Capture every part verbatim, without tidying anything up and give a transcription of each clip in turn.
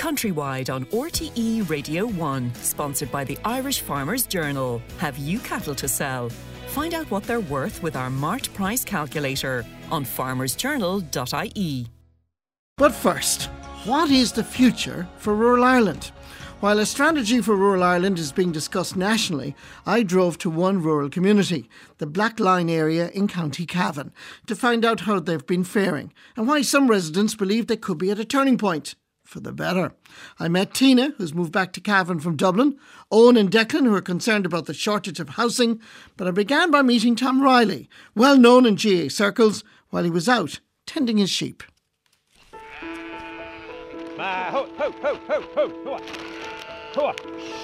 Countrywide on R T E Radio one, sponsored by the Irish Farmers Journal. Have you cattle to sell? Find out what they're worth with our Mart Price Calculator on farmers journal dot I E. But first, what is the future for rural Ireland? While a strategy for rural Ireland is being discussed nationally, I drove to one rural community, the Blackline area in County Cavan, to find out how they've been faring and why some residents believe they could be at a turning point for the better. I met Tina, who's moved back to Cavan from Dublin, Owen and Declan, who are concerned about the shortage of housing, but I began by meeting Tom Riley, well known in G A A circles, while he was out tending his sheep. Ma, ho, ho, ho, ho, ho, ho, ho.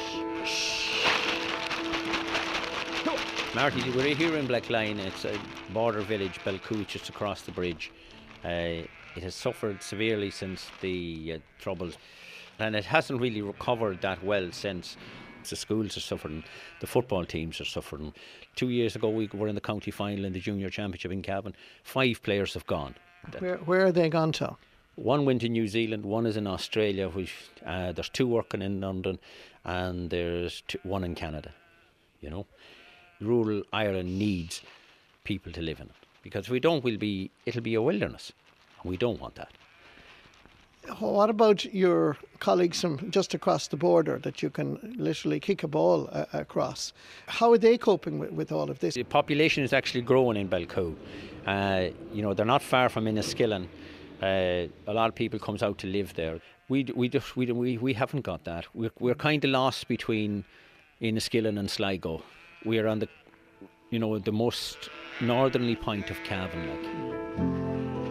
Marty, we're here in Blackline. It's a border village, Belcoo, just across the bridge. Uh, it has suffered severely since the uh, Troubles, and it hasn't really recovered that well since. The schools are suffering, the football teams are suffering. Two years ago we were in the county final in the junior championship in Cavan. Five players have gone. Where, where are they gone to? One went to New Zealand, one is in Australia, which uh, there's two working in London, and there's two, one in Canada. You know, rural Ireland needs people to live in it, because if we don't, we'll be it'll be a wilderness, and we don't want that. What about your colleagues from just across the border that you can literally kick a ball uh, across? How are they coping with, with all of this? The population is actually growing in Belcoo. Uh, you know, they're not far from Enniskillen. Uh, a lot of people comes out to live there. We we just we we we haven't got that. We're we're kind of lost between Enniskillen and Sligo. We are on the, you know, the most northerly point of Cavan, like.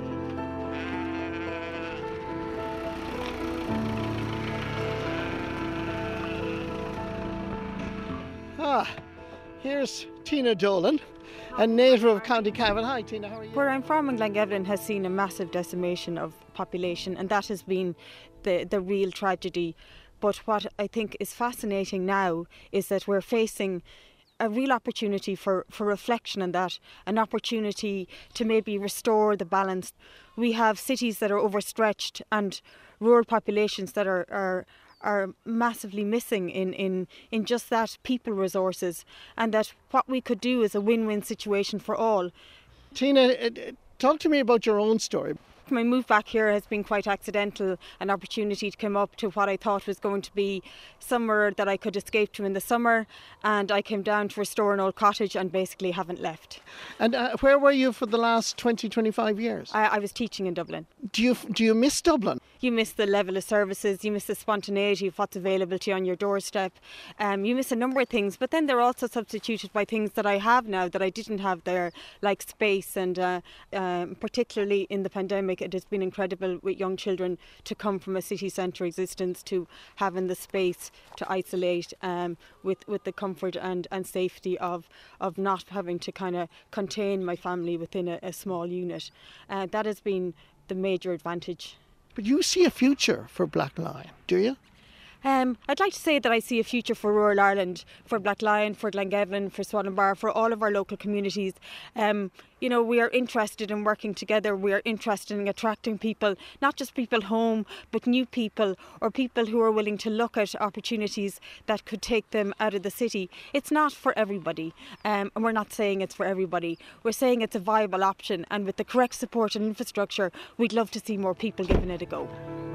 Ah, here's Tina Dolan, a native of County Cavan. Hi Tina, how are you? Where I'm from in Glengevan has seen a massive decimation of population, and that has been the, the real tragedy. But what I think is fascinating now is that we're facing a real opportunity for, for reflection on that, an opportunity to maybe restore the balance. We have cities that are overstretched and rural populations that are, are are massively missing in, in, in just that people resources, and that what we could do is a win-win situation for all. Tina, talk to me about your own story. My move back here has been quite accidental, an opportunity to come up to what I thought was going to be somewhere that I could escape to in the summer, and I came down to restore an old cottage and basically haven't left. And uh, where were you for the last twenty, twenty-five years? I, I was teaching in Dublin. Do you do you miss Dublin? You miss the level of services, you miss the spontaneity of what's available to you on your doorstep. Um, you miss a number of things, but then they're also substituted by things that I have now that I didn't have there, like space, and uh, um, particularly in the pandemic, it has been incredible with young children to come from a city centre existence to having the space to isolate um, with, with the comfort and, and safety of, of not having to kind of contain my family within a, a small unit. Uh, that has been the major advantage. But you see a future for Blackline, do you? Um, I'd like to say that I see a future for rural Ireland, for Blackline, for Glengevan, for Swallenbar, for all of our local communities. Um, you know, we are interested in working together. We are interested in attracting people, not just people home, but new people, or people who are willing to look at opportunities that could take them out of the city. It's not for everybody, um, and we're not saying it's for everybody. We're saying it's a viable option, and with the correct support and infrastructure, we'd love to see more people giving it a go.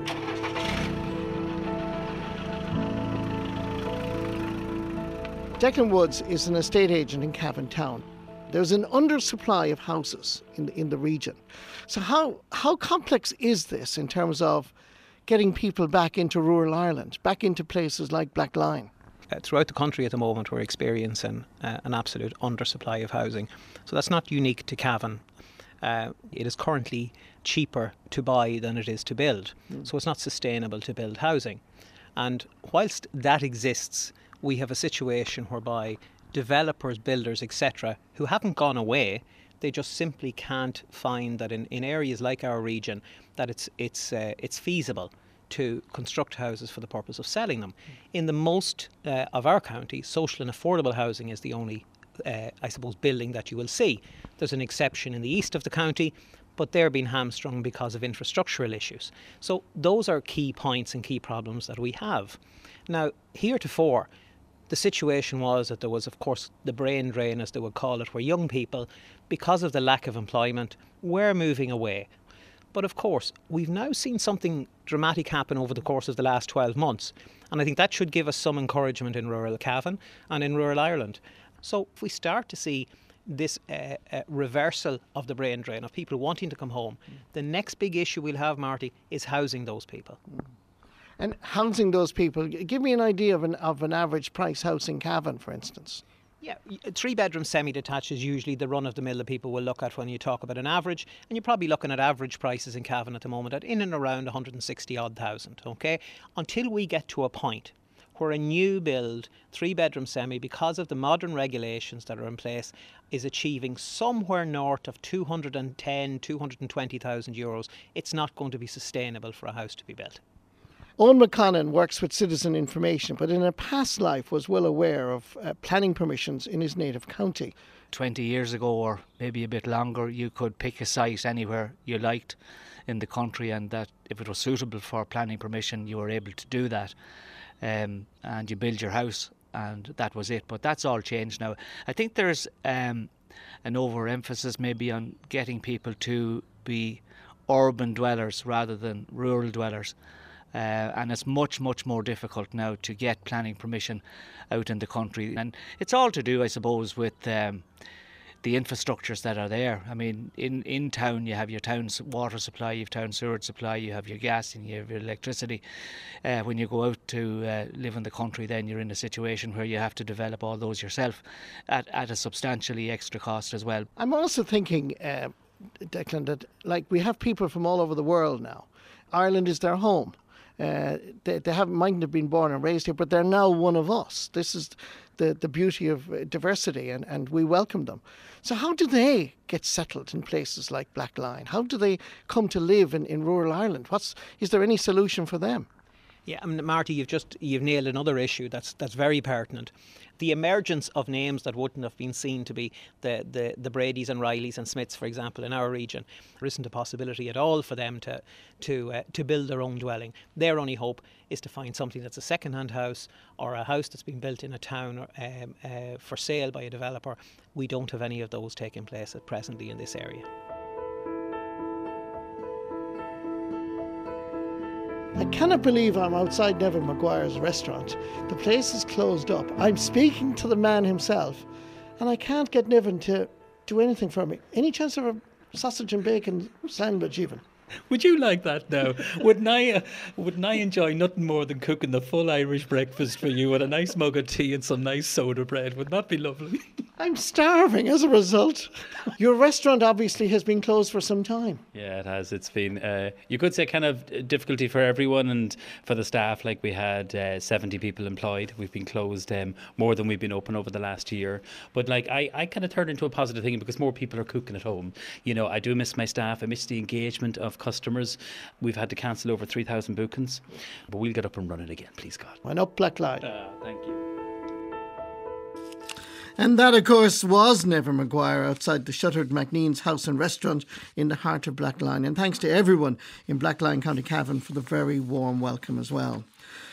Declan Woods is an estate agent in Cavan Town. There's an undersupply of houses in the, in the region. So how how complex is this in terms of getting people back into rural Ireland, back into places like Blackline? Uh, throughout the country at the moment we're experiencing uh, an absolute undersupply of housing. So that's not unique to Cavan. Uh, it is currently cheaper to buy than it is to build. Mm. So it's not sustainable to build housing. And whilst that exists, we have a situation whereby developers, builders, et cetera, who haven't gone away, they just simply can't find that in, in areas like our region that it's it's uh, it's feasible to construct houses for the purpose of selling them. In the most uh, of our county, social and affordable housing is the only, uh, I suppose, building that you will see. There's an exception in the east of the county, but they're being hamstrung because of infrastructural issues. So those are key points and key problems that we have. Now, heretofore, the situation was that there was, of course, the brain drain, as they would call it, where young people, because of the lack of employment, were moving away. But of course, we've now seen something dramatic happen over the course of the last twelve months. And I think that should give us some encouragement in rural Cavan and in rural Ireland. So if we start to see this uh, uh, reversal of the brain drain, of people wanting to come home, mm. the next big issue we'll have, Marty, is housing those people. Mm. And housing those people, give me an idea of an, of an average price house in Cavan, for instance. Yeah, a three-bedroom semi-detached is usually the run-of-the-mill that people will look at when you talk about an average, and you're probably looking at average prices in Cavan at the moment at in and around one hundred sixty odd thousand, okay? Until we get to a point where a new build three-bedroom semi, because of the modern regulations that are in place, is achieving somewhere north of two hundred ten, two hundred twenty thousand euros, it's not going to be sustainable for a house to be built. Owen McConnon works with Citizen Information, but in a past life was well aware of uh, planning permissions in his native county. twenty years ago, or maybe a bit longer, you could pick a site anywhere you liked in the country, and that if it was suitable for planning permission, you were able to do that. Um, and you build your house, and that was it. But that's all changed now. I think there's um, an overemphasis maybe on getting people to be urban dwellers rather than rural dwellers. Uh, and it's much, much more difficult now to get planning permission out in the country. And it's all to do, I suppose, with um, the infrastructures that are there. I mean, in, in town you have your town's water supply, you have town sewage supply, you have your gas and you have your electricity. Uh, when you go out to uh, live in the country, then you're in a situation where you have to develop all those yourself at, at a substantially extra cost as well. I'm also thinking, uh, Declan, that like we have people from all over the world now. Ireland is their home. Uh, they, they haven't mightn't have been born and raised here, but they're now one of us. This is the, the beauty of diversity, and, and we welcome them. So how do they get settled in places like Blackline? How do they come to live in, in rural Ireland? What's is there any solution for them? Yeah, I mean, Marty, you've just you've nailed another issue that's that's very pertinent. The emergence of names that wouldn't have been seen to be the, the, the Bradys and Rileys and Smiths, for example, in our region. There isn't a possibility at all for them to to uh, to build their own dwelling. Their only hope is to find something that's a second-hand house or a house that's been built in a town or, um, uh, for sale by a developer. We don't have any of those taking place at presently in this area. I cannot believe I'm outside Neville Maguire's restaurant. The place is closed up. I'm speaking to the man himself, and I can't get Niven to do anything for me. Any chance of a sausage and bacon sandwich even? Would you like that now? Wouldn't I, uh, wouldn't I enjoy nothing more than cooking the full Irish breakfast for you with a nice mug of tea and some nice soda bread? Wouldn't that be lovely? I'm starving as a result. Your restaurant obviously has been closed for some time. Yeah, it has. It's been, uh, you could say, kind of difficulty for everyone and for the staff. Like we had uh, seventy people employed. We've been closed um, more than we've been open over the last year. But like I, I kind of turned into a positive thing because more people are cooking at home. You know, I do miss my staff. I miss the engagement of customers. We've had to cancel over three thousand bookings. But we'll get up and running again, please God. Why not Blackline? Uh, thank you. And that, of course, was Neville Maguire outside the shuttered MacNean's House and Restaurant in the heart of Blackline. And thanks to everyone in Blackline, County Cavan, for the very warm welcome as well.